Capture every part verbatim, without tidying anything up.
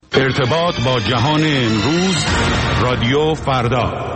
ارتباط با جهان امروز، رادیو فردا.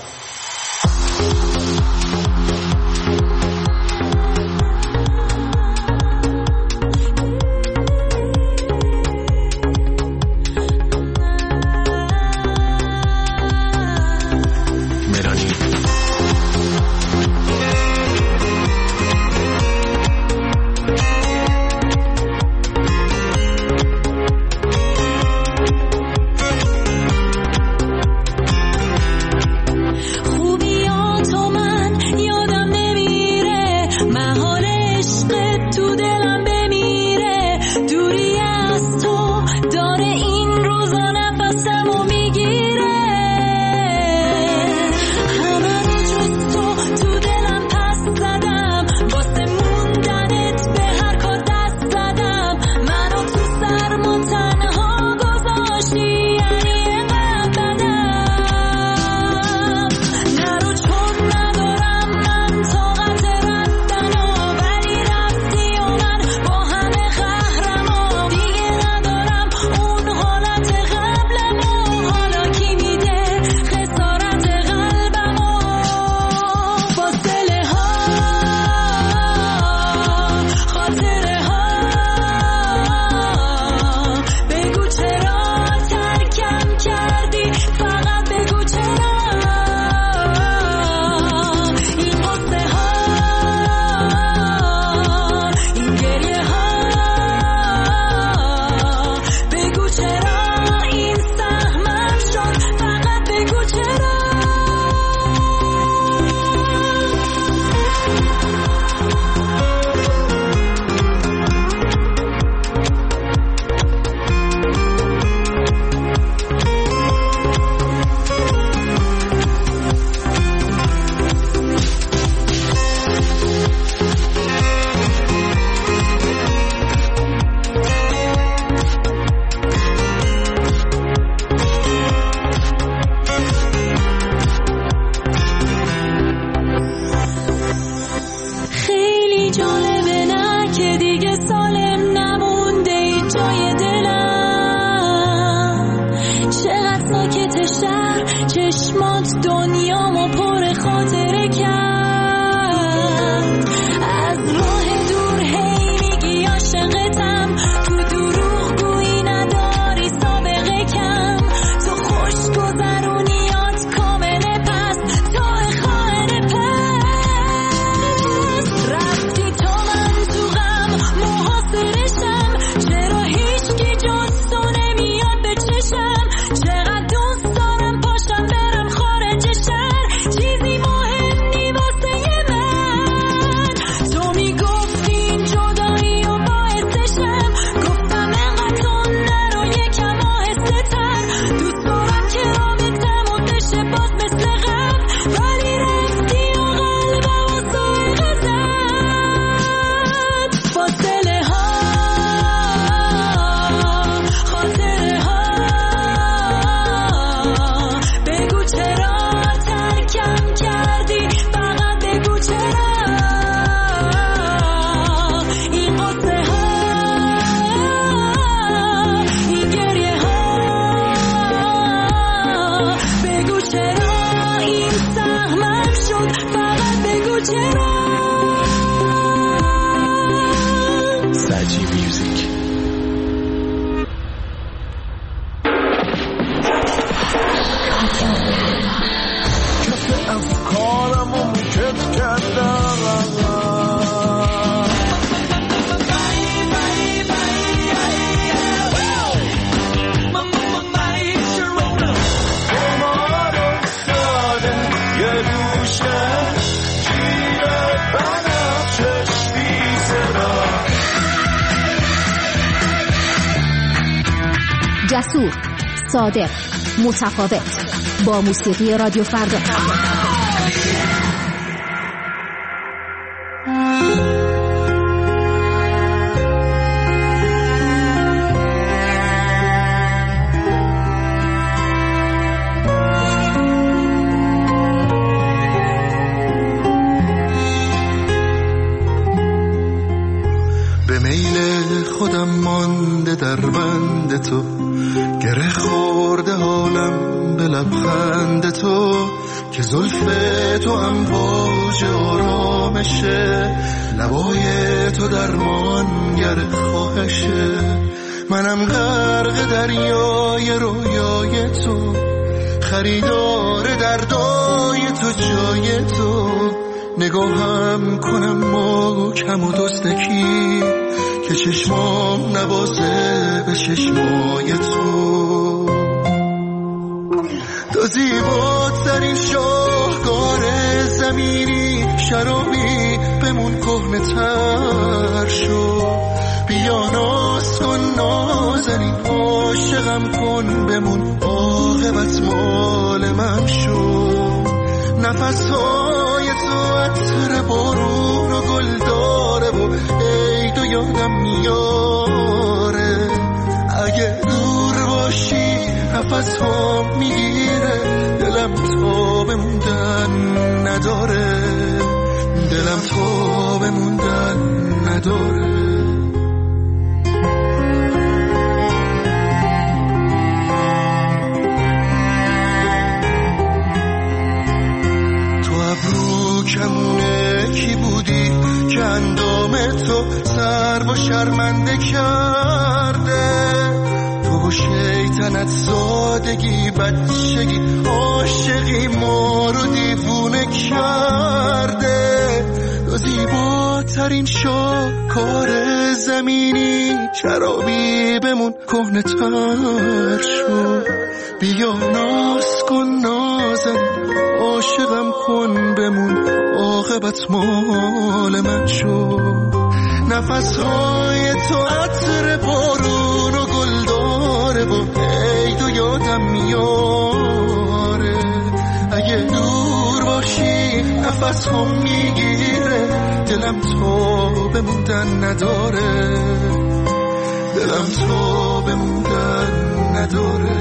جسور، صادق، متفاوت، با موسیقی رادیو فردا. به میل خودم مانده در بند خند تو، گره خورده حالم به لبخند تو، که زلف تو امواج آرامشه، لبای تو درمانگر خواهشه. منم غرق دریای رویای تو، خریدار دردای تو جای تو. نگاهم کنم محکم و دزدکی، که چشمام نوازه به چشمای تو. تو زیباترین شاهکار زمینی، شرابی بمون کهنه تر شو. بیا ناز کن نازنین، عاشقم کن بمون، عاقبت مال من شو. نفسهای تو عطر بارون و گل داره و عید و یادم میاره. اگه دور باشی نفس ها میگیره، دلم تا بموندن نداره، دلم تا بموندن نداره. کمونه کی بودی که اندام تو سر و شرمنده کرده؟ تو و شیطنت زادگی بچگی عاشقی ما رو دیوونه کرده. تو زیباترین شاهکار زمینی، شرابی بمون کهنه تر شو. بیا ناز کن نازن، عاشقم کن بمون، عاقبت مال من شو. نفسهای تو عطر بارون و گل داره و عید و یادم میاره. اگه دور باشی نفس هم میگیره، دلم تو بموندن نداره، دلم تو بموندن نداره.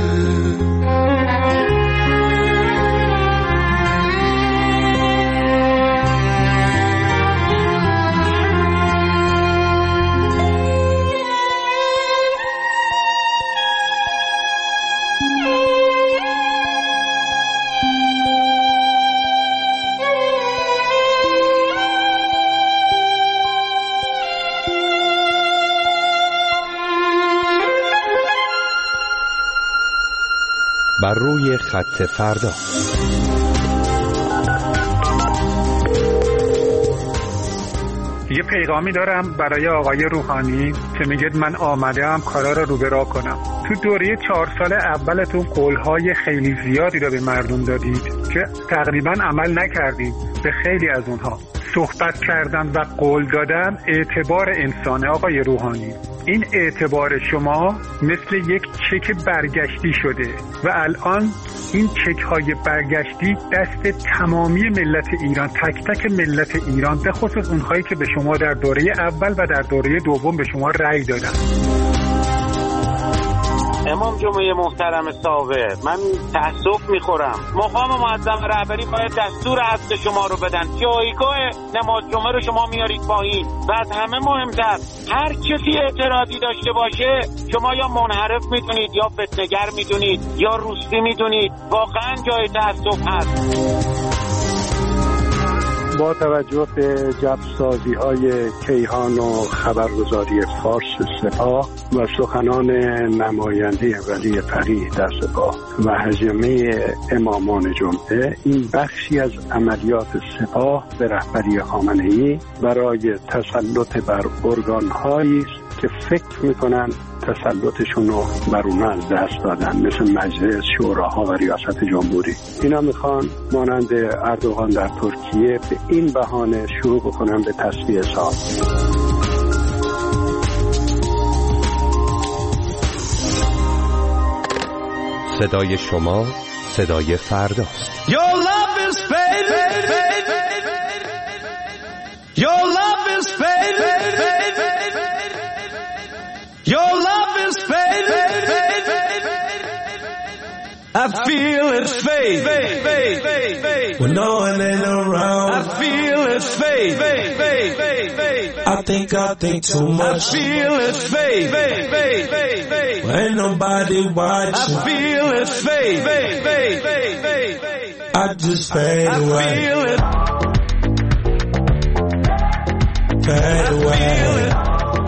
بر روی خط فردا. یه پیغامی دارم برای آقای روحانی که میگه من آمدم کارا رو رو به راه کنم. تو دوره چهار سال اولتون قولهای خیلی زیادی رو به مردم دادید که تقریبا عمل نکردید. به خیلی از اونها صحبت کردن و قول دادن اعتبار انسانه. آقای روحانی، این اعتبار شما مثل یک چک برگشتی شده و الان این چک های برگشتی دست تمامی ملت ایران، تک تک ملت ایران، به خصوص اونهایی که به شما در دوره اول و در دوره دوم به شما رأی دادن. امام جمعه محترم صابر، من تأسف میخورم. مقام معظم رهبری باید دستور حذف شما رو بدن. جایگاه نماز جمعه رو شما میارید پایین. و از همه مهمتر، هر کسی اعتراضی داشته باشه شما یا منحرف میدونید یا فتنه‌گر میدونید یا روسپی میدونید. واقعا جای تأسف هست. با توجه به جبرسازی های کیهان و خبرگزاری فارس سپاه و سخنان نماینده ولی فقیه در سپاه و هجمه امامان جمعه، این بخشی از عملیات سپاه به رهبری خامنه‌ای برای تسلط بر ارگان‌هایی است که فکر میکنن تسلطشون رو بر اونها از دست دادن، مثل مجلس، شوراها و ریاست جمهوری. اینا میخوان مانند اردوغان در ترکیه به این بهانه شروع بکنن به تصفیه حساب. صدای شما صدای فرداست. Your love is fading. Your love is fading. Your love is fading. I I feel it fade, fade, fade, fade, fade. When no one ain't around, I feel it fade, fade, fade, fade, fade. I think I think too much. I feel it fade, fade, fade, fade, fade. When ain't nobody watching, I feel it fade, fade, fade, fade, fade, fade. I just fade I away. I feel it. Fade away. I feel it.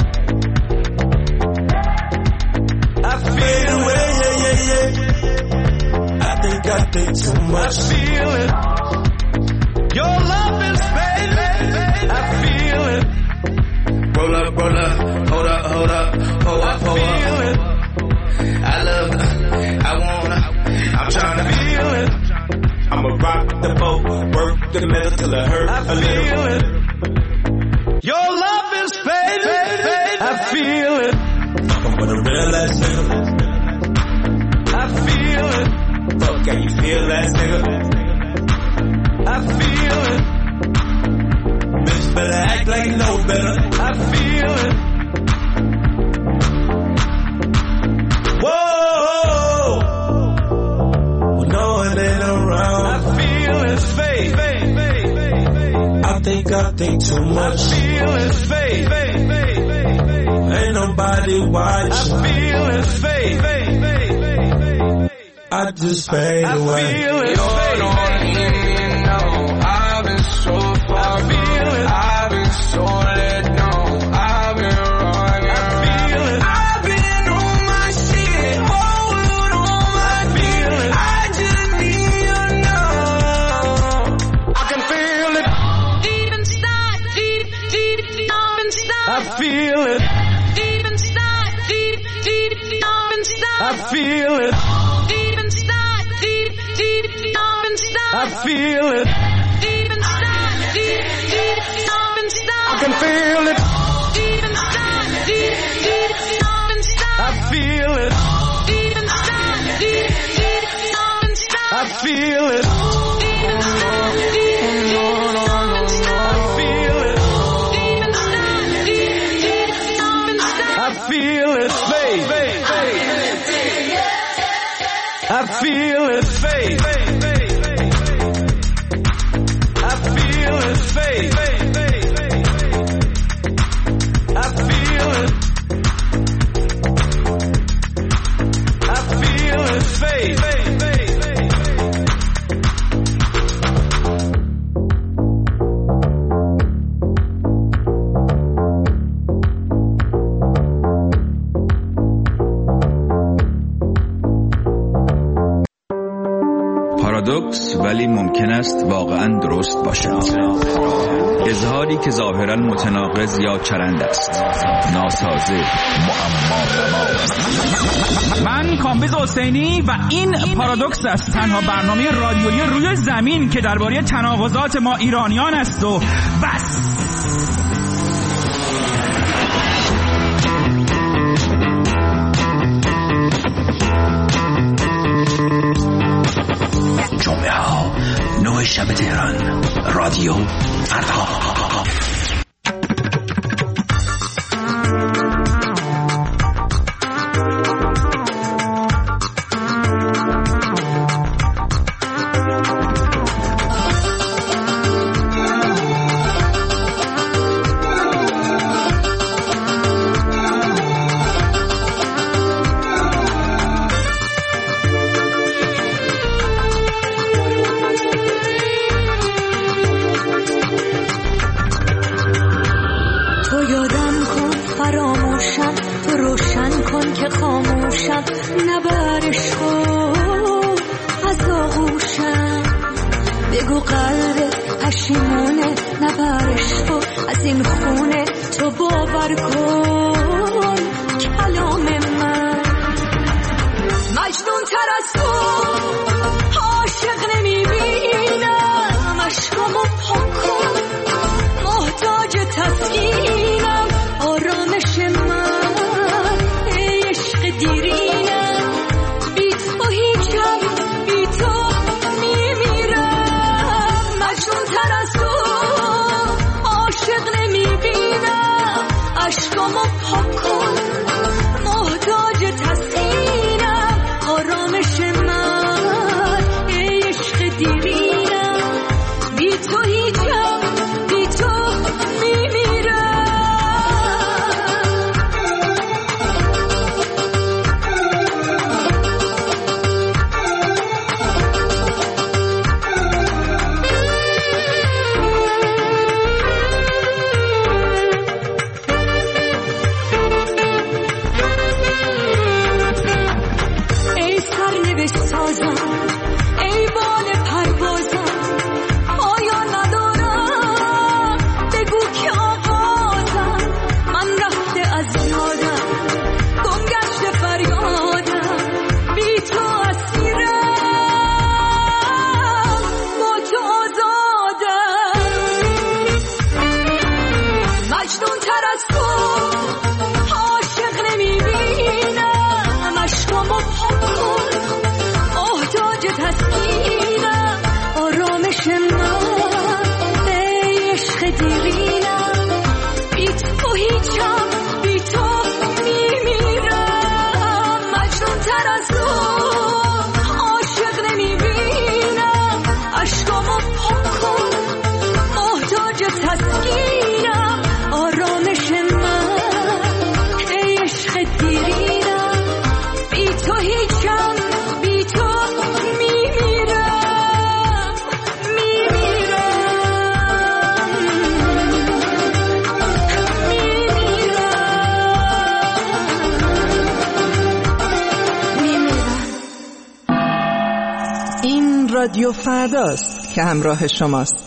I feel away, yeah, yeah, yeah. I think I think too much. I feel it. Your love is fading. I feel it. Roll up, roll up, hold up, hold up, hold up, hold up. I feel it. I love it. I wanna. I'm trying to feel it. I'ma rock the boat, work the middle till it hurt I a little. It. Your love is fading. I feel it. I'm gonna real ass nigga. I feel it. Fuck, can you feel that nigga? I feel it. Bitch better act like you know better. I feel it. Whoa. When no one ain't around, I feel it fade. Fade, fade, fade, fade. I think I think too much. I feel it fade. Fade, fade, fade, fade. Ain't nobody watching. I feel it fade, fade, fade, fade, fade. I just fade I away. I feel it fade, fade, fade, fade. No, I've been so far. I feel it. I've been so let down. I've been wrong. I feel it. I've been on my shit, holding on my feel it. I just need you now. I can feel it. Deep inside, deep, deep, deep inside. I feel it. Deep inside, deep, deep, deep inside. I feel it. Deep inside, deep, deep, deep inside. I feel it. Deep inside, deep, deep, deep inside. I can feel it. Deep inside, deep, deep, deep inside. I feel it. Deep inside, deep, deep, deep inside. I feel it. Deep inside, deep, deep, deep inside. I feel it. Deep inside, deep, deep, deep inside. I feel it fade, fade, fade. I feel it fade, fade, fade, fade. I feel it fade, fade, fade, fade. I feel it. I feel it fade, fade, fade, fade. پارادوکس ولی ممکن است واقعا درست باشد. اظهاری که ظاهرا متناقض یا چرند است، ناسازه، معما. من کامبیز حسینی و این پارادوکس است، تنها برنامه رادیویی روی زمین که درباره تناقضات ما ایرانیان است و بس. جمعه ها نه شب تهران، رادیو فردا. عشقامو پاک بهتر از تو عاشق نمیبینم، عشقامو پاک کن محتاج تسکینم، آرامش من ای عشق دیرینم، بی تو هیچم، بی تو میمیرم میمیرم میمیرم. این رادیو فرداست که همراه شماست.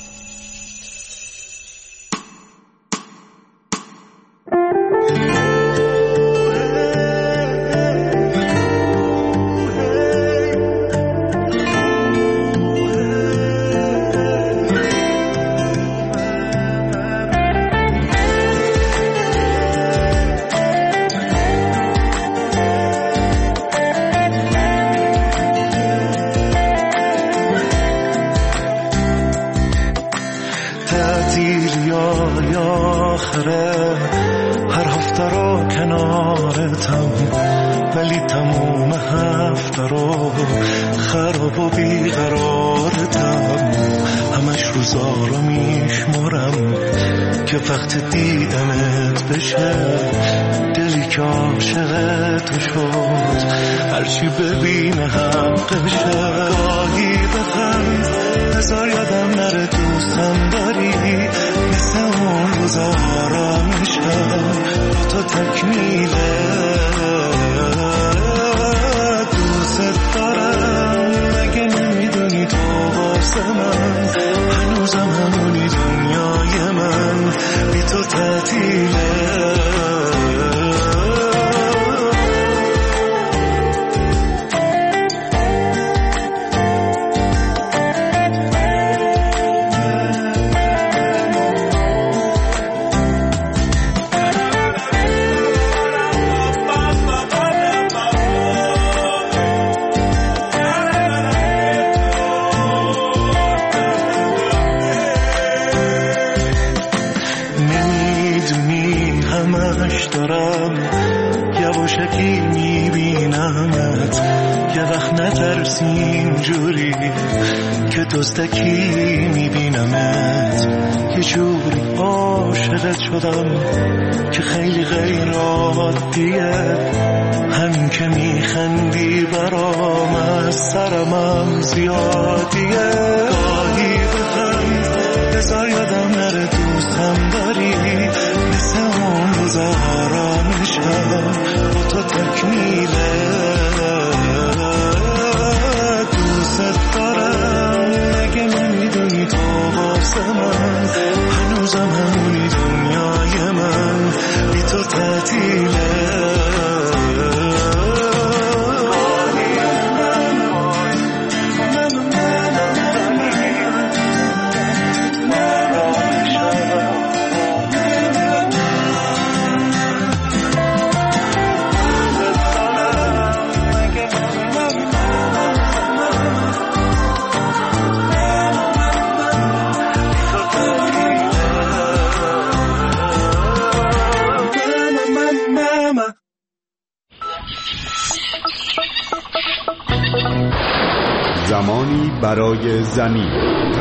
هر هفته رو کنارتم، ولی تموم هفته رو خراب و بیقرارتم. همش روزا رو میشمرم که وقت دیدنت بشه، دلی که عاشق تو شد هرچی ببینه حقشه. گاهی بخند بذار یادم نره دوستم داری، مثل اون روزا آرامشم تو تکمیله. دوست دارم اگه نمیدونی تو واسه من، هنوزم همونی دنیای من، بی تو تعطیله. دارم یواشکی میبینمت، یه وقت نترسی اینجوری که دزدکی میبینمت. یه جوری عاشقت شدم که خیلی غیر عادیه، همین که میخندی برام از سرمم زیادیه. گاهی بخند بذار یادم نره دوستم داری، مثل اون روزا آرامشم با تو تکمیله. دوست دارم اگه نمیدونی تو واسه من، هنوزم همونی دنیای من، بی تو تعطیله. زمانی برای زمین.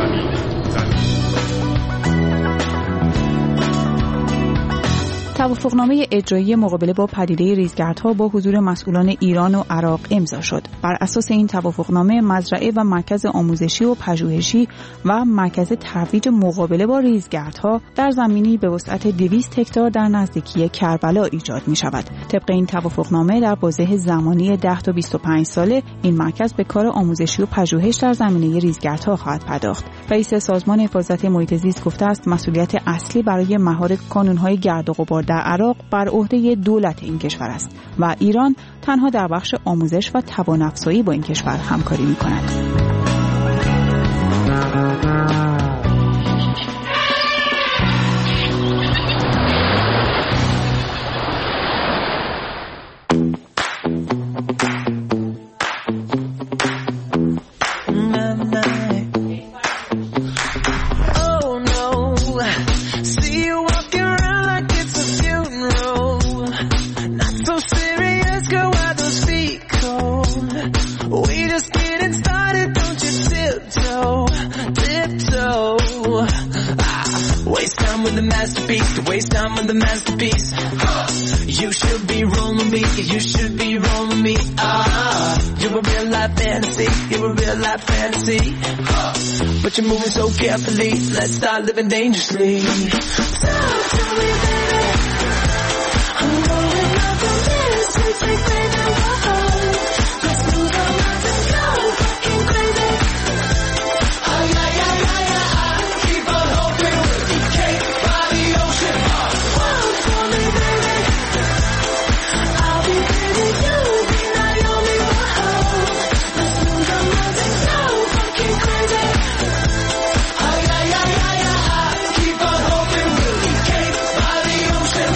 توافقنامه اجرایی مقابله با پدیده ریزگردها با حضور مسئولان ایران و عراق امضا شد. بر اساس این توافقنامه مزرعه و مرکز آموزشی و پژوهشی و مرکز ترویج مقابله با ریزگردها در زمینی به وسعت دویست هکتار در نزدیکی کربلا ایجاد می شود. طبق این توافقنامه در بازه زمانی ده تا بیست و پنج ساله این مرکز به کار آموزشی و پژوهش در زمینه ریزگردها خواهد پرداخت. رئیس سازمان حفاظت محیط زیست گفته است مسئولیت اصلی برای مهار کانون‌های گرد و غبار در عراق بر عهده دولت این کشور است و ایران تنها در بخش آموزش و توان‌افزایی با این کشور همکاری می‌کند. Serious, girl, why don't speak? You should be rolling me. Ah, you're a real life fantasy. You're a real life fantasy. Uh, but you're moving so carefully. Let's start living dangerously. Talk to me, baby. I'm rolling up on this. We take baby, whoa. Let's move on up and go. Fucking crazy. Oh yeah, yeah, yeah, yeah. Keep on hoping we'll be cake by the ocean. Walk for me, baby. I'll be baby, you'll be Naomi. Whoa. Let's move on up and go. Fucking crazy. Oh yeah, yeah, yeah, yeah. Keep on hoping we'll be cake by the ocean.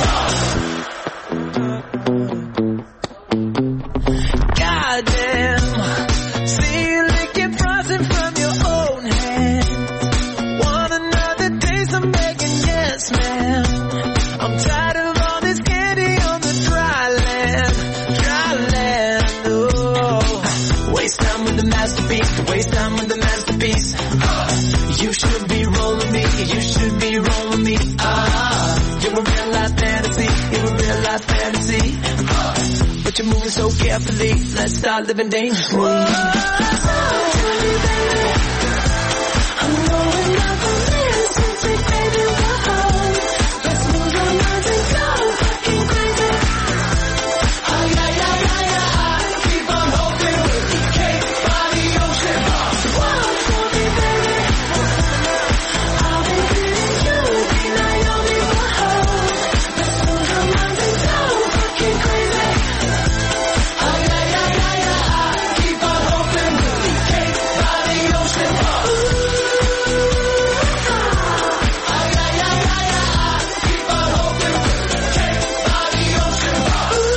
Goddamn. See you licking frosting from your own hand. Want another taste? I'm begging, yes, ma'am. I'm tired of all this candy on the dry land, dry land. Oh, waste time with the masterpiece, waste time with the masterpiece. Uh, you should be rolling me, you should be rolling me. Ah, you're a real life fantasy, you're a real life fantasy. Uh, but you're moving so carefully. Let's start living dangerously. Whoa, talk to me, baby. I'm rolling up on this. We take baby, whoa. Let's move on up and go. Fucking crazy. Oh yeah, yeah, yeah, yeah. Keep on hoping we'll be cake by the ocean. Walk for me, baby. I'll be pretty, you'll be Naomi. Whoa. Let's move on up and go. Fucking crazy. Oh yeah, yeah, yeah, yeah. Keep on hoping we'll be cake by the ocean. Oh yeah, yeah, yeah, yeah. Keep on hoping we'll be cake by the ocean. Oh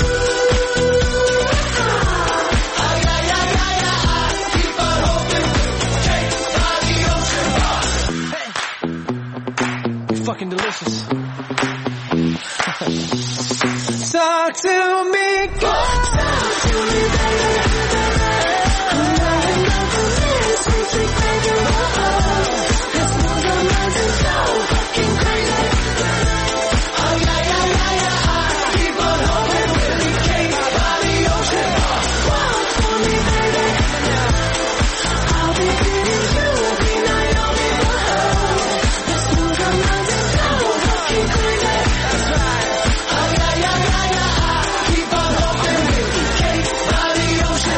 yeah, yeah, yeah, yeah. Keep on hoping we'll be cake by the ocean. Hey, you're fucking delicious. Talk to me, talk to me, baby. I'm rolling up on this. We take baby, whoa. Let's move on up and go. Fucking crazy. Oh yeah, yeah, yeah, yeah. Keep on hoping we'll be cake by the ocean. Walk for me, baby. I'll be pretty, you'll be Naomi. Whoa. Let's move on up and go. Fucking crazy. That's right. Oh yeah, yeah, yeah, yeah. Keep on hoping we'll be cake by the ocean.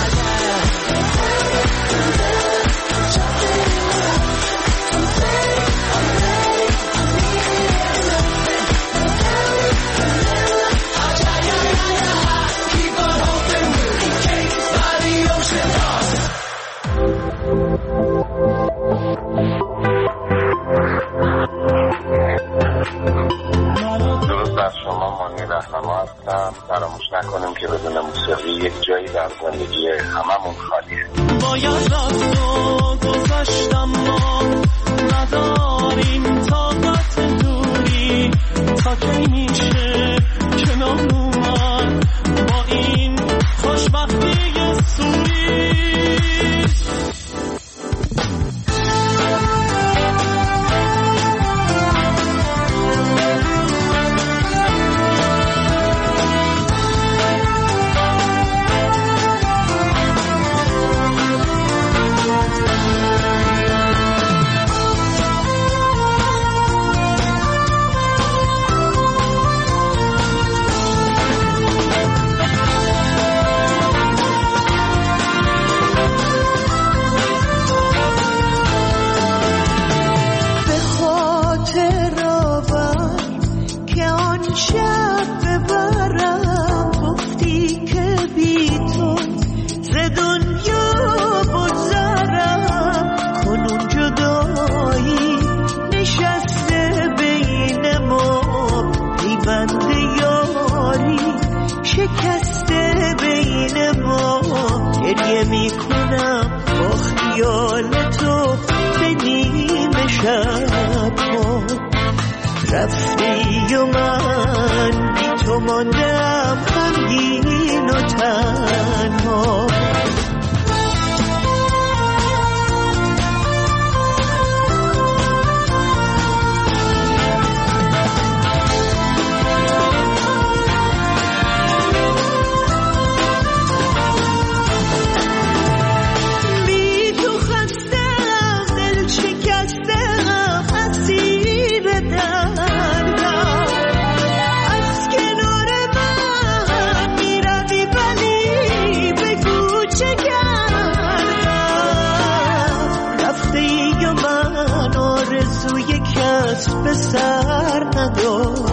Keep on hoping we'll be cake by the ocean. درود بر شما، مانی رهنما هستم. فراموش نکنیم که بدون موسیقی یک جایی در زندگی هممون خالیه. باید رفت و گذشتم ما نداریم طاقت دوری تا کی میشه کنار اومد با این خوشبختی سوری. گریه میکنم با خیال تو به نیمه شب ها رفتی و من بی تو ماندم غمگین و تنها. دست به سر ندارم.